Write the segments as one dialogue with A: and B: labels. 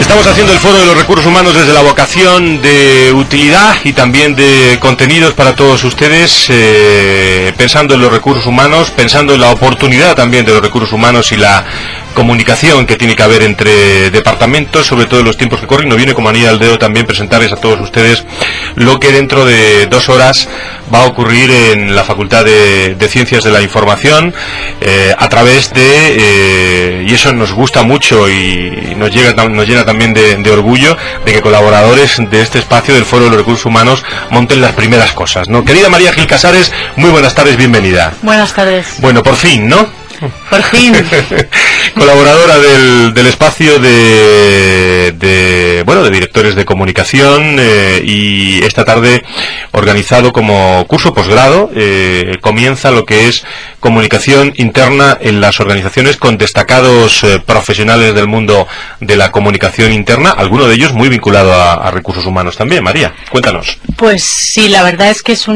A: Estamos haciendo el Foro de los Recursos Humanos desde la vocación de utilidad y también de contenidos para todos ustedes, pensando en los recursos humanos, pensando en la oportunidad también de los recursos humanos y la comunicación que tiene que haber entre departamentos, sobre todo en los tiempos que corren. No viene como anillo al dedo también presentarles a todos ustedes lo que dentro de 2 horas va a ocurrir en la Facultad de Ciencias de la Información, a través de, y eso nos gusta mucho y nos llena también de orgullo, de que colaboradores de este espacio del Foro de los Recursos Humanos monten las primeras cosas, ¿no? Querida María Gil Casares, muy buenas tardes, bienvenida.
B: Buenas tardes.
A: Bueno, por fin, ¿no?
B: Por fin.
A: Colaboradora del espacio de directores de comunicación, y esta tarde organizado como curso posgrado, comienza lo que es comunicación interna en las organizaciones, con destacados profesionales del mundo de la comunicación interna, alguno de ellos muy vinculado a recursos humanos también. María, cuéntanos.
B: Pues sí, la verdad es que es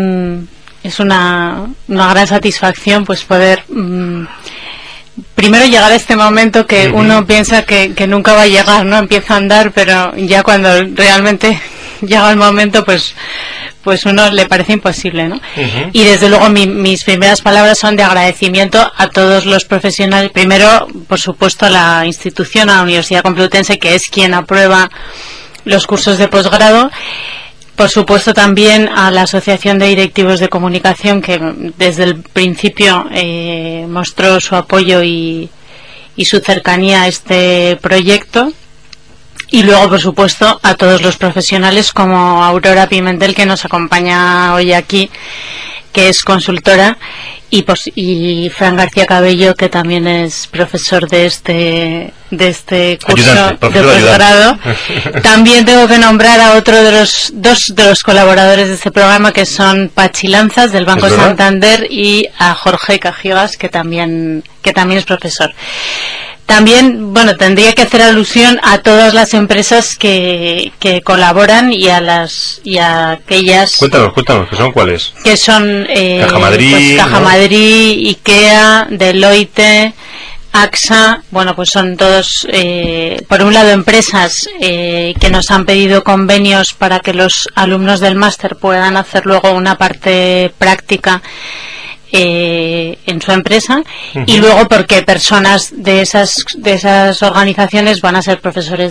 B: una gran satisfacción pues poder primero llegar a este momento que uno piensa que nunca va a llegar, ¿no? Empieza a andar, pero ya cuando realmente llega el momento pues uno le parece imposible, ¿no? Y desde luego mis primeras palabras son de agradecimiento a todos los profesionales, primero por supuesto a la institución, a la Universidad Complutense, que es quien aprueba los cursos de posgrado. Por supuesto también a la Asociación de Directivos de Comunicación, que desde el principio mostró su apoyo y su cercanía a este proyecto. Y luego, por supuesto, a todos los profesionales como Aurora Pimentel, que nos acompaña hoy aquí, que es consultora, y Fran García Cabello, que también es profesor de este curso de posgrado. También tengo que nombrar a otro de los dos de los colaboradores de este programa, que son Pachi Lanzas del Banco Santander, y a Jorge Cajigas, que también es profesor. También, tendría que hacer alusión a todas las empresas que colaboran y a aquellas...
A: Cuéntanos, ¿que son cuáles?
B: Que son
A: Caja Madrid,
B: Caja Madrid, IKEA, Deloitte, AXA. Pues son todos, por un lado, empresas que nos han pedido convenios para que los alumnos del máster puedan hacer luego una parte práctica en su empresa, y luego porque personas de esas organizaciones van a ser profesores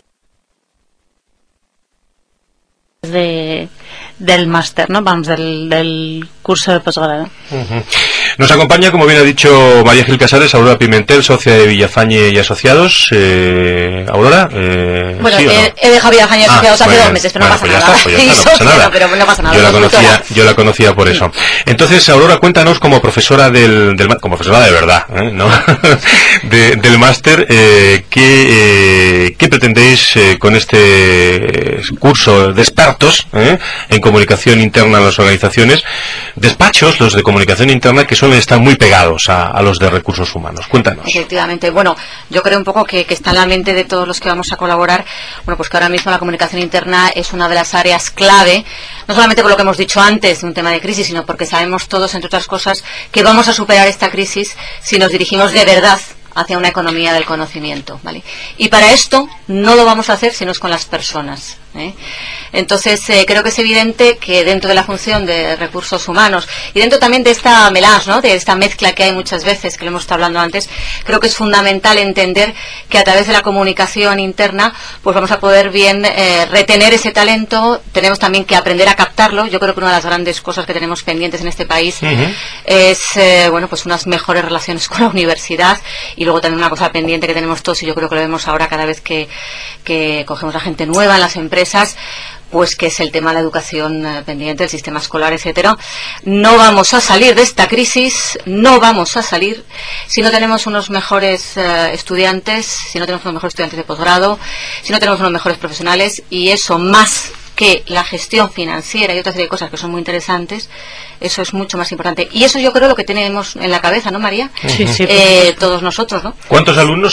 B: del máster, ¿no? Del curso de posgrado.
A: Nos acompaña, como bien ha dicho María Gil Casares, Aurora Pimentel, socia de Villafañe y Asociados. Aurora,
C: bueno,
A: ¿sí o no?
C: He dejado Villafañe y Asociados hace 2 meses, pero no pasa nada. Pero no pasa nada.
A: Yo la conocía por eso. Entonces, Aurora, cuéntanos, como profesora como profesora de verdad, ¿no? del máster, ¿qué pretendéis con este curso de expertos en comunicación interna en las organizaciones? Despachos, los de comunicación interna, que suelen estar muy pegados a los de recursos humanos. Cuéntanos.
C: Efectivamente. Yo creo un poco que está en la mente de todos los que vamos a colaborar, pues que ahora mismo la comunicación interna es una de las áreas clave, no solamente por lo que hemos dicho antes de un tema de crisis, sino porque sabemos todos, entre otras cosas, que vamos a superar esta crisis si nos dirigimos de verdad hacia una economía del conocimiento, ¿vale? Y para esto no lo vamos a hacer si no es con las personas, ¿eh? Entonces creo que es evidente que dentro de la función de recursos humanos y dentro también de esta melange, ¿no? De esta mezcla que hay muchas veces, que lo hemos estado hablando antes, creo que es fundamental entender que a través de la comunicación interna pues vamos a poder bien retener ese talento. Tenemos también que aprender a captarlo. Yo creo que una de las grandes cosas que tenemos pendientes en este país es pues unas mejores relaciones con la universidad, y luego también una cosa pendiente que tenemos todos, y yo creo que lo vemos ahora cada vez que cogemos a gente nueva en las empresas, pues que es el tema de la educación pendiente, el sistema escolar, etcétera. No vamos a salir de esta crisis, si no tenemos unos mejores estudiantes, si no tenemos unos mejores estudiantes de posgrado, si no tenemos unos mejores profesionales, y eso más que la gestión financiera y otra serie de cosas que son muy interesantes, eso es mucho más importante. Y eso yo creo lo que tenemos en la cabeza, ¿no, María?
B: Sí.
C: Todos nosotros, ¿no?
A: ¿Cuántos alumnos hay?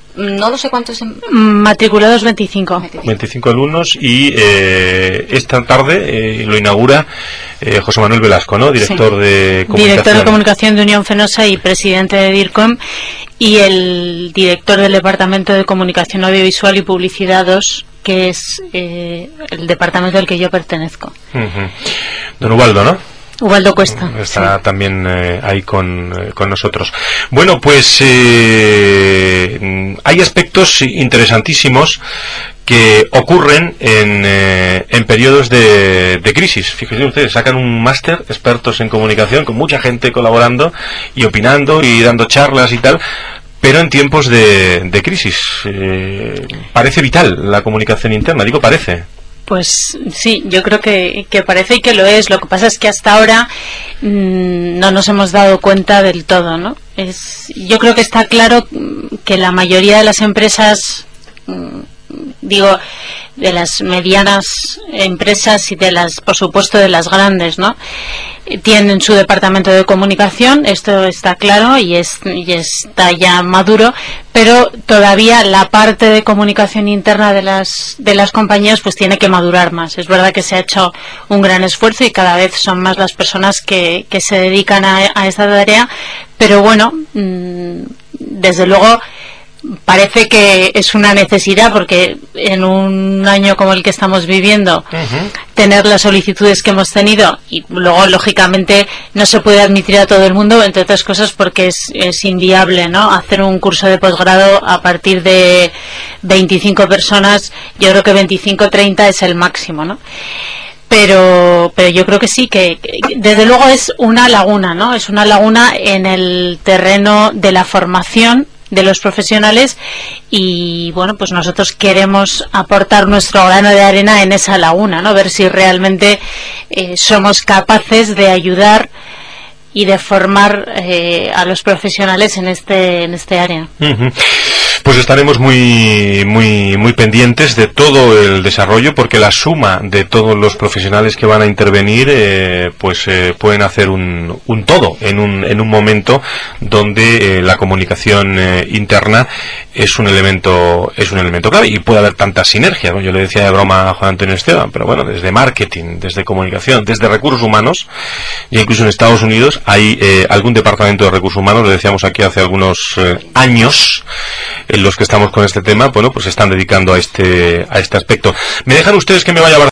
C: No lo sé cuántos.
B: Matriculados 25.
A: 25 alumnos y esta tarde lo inaugura José Manuel Velasco, ¿no? Director de Comunicación.
B: Director de Comunicación de Unión Fenosa y presidente de DIRCOM, y el director del Departamento de Comunicación Audiovisual y Publicidad 2, que es el departamento al que yo pertenezco.
A: Don Ubaldo, ¿no?
B: Ubaldo Cuesta.
A: Está también ahí con nosotros. Bueno, pues hay aspectos interesantísimos que ocurren en periodos de crisis. Fíjense ustedes, sacan un máster, expertos en comunicación, con mucha gente colaborando y opinando y dando charlas y tal, pero en tiempos de crisis. Parece vital la comunicación interna, digo parece.
B: Pues sí, yo creo que parece y que lo es. Lo que pasa es que hasta ahora no nos hemos dado cuenta del todo, ¿no? Yo creo que está claro que la mayoría de las empresas, digo, de las medianas empresas y de las, por supuesto, de las grandes, ¿no? Tienen su departamento de comunicación, esto está claro y está ya maduro, pero todavía la parte de comunicación interna de las compañías pues tiene que madurar más. Es verdad que se ha hecho un gran esfuerzo y cada vez son más las personas que se dedican a esta tarea, pero bueno, desde luego parece que es una necesidad, porque en un año como el que estamos viviendo, tener las solicitudes que hemos tenido, y luego lógicamente no se puede admitir a todo el mundo, entre otras cosas porque es inviable, ¿no? Hacer un curso de posgrado a partir de 25 personas, yo creo que 25-30 es el máximo, ¿no? Pero yo creo que sí, que desde luego es una laguna, ¿no? Es una laguna en el terreno de la formación de los profesionales, y bueno, pues nosotros queremos aportar nuestro grano de arena en esa laguna, ¿no? Ver si realmente somos capaces de ayudar y de formar a los profesionales en este área.
A: Pues estaremos muy pendientes de todo el desarrollo, porque la suma de todos los profesionales que van a intervenir pueden hacer un todo en un momento donde la comunicación interna es un elemento clave, y puede haber tantas sinergias, ¿no? Yo le decía de broma a Juan Antonio Esteban, pero bueno, desde marketing, desde comunicación, desde recursos humanos, y incluso en Estados Unidos hay algún departamento de recursos humanos, lo decíamos aquí hace algunos años, en los que estamos con este tema, bueno, pues se están dedicando a este aspecto. ¿Me dejan ustedes que me vaya a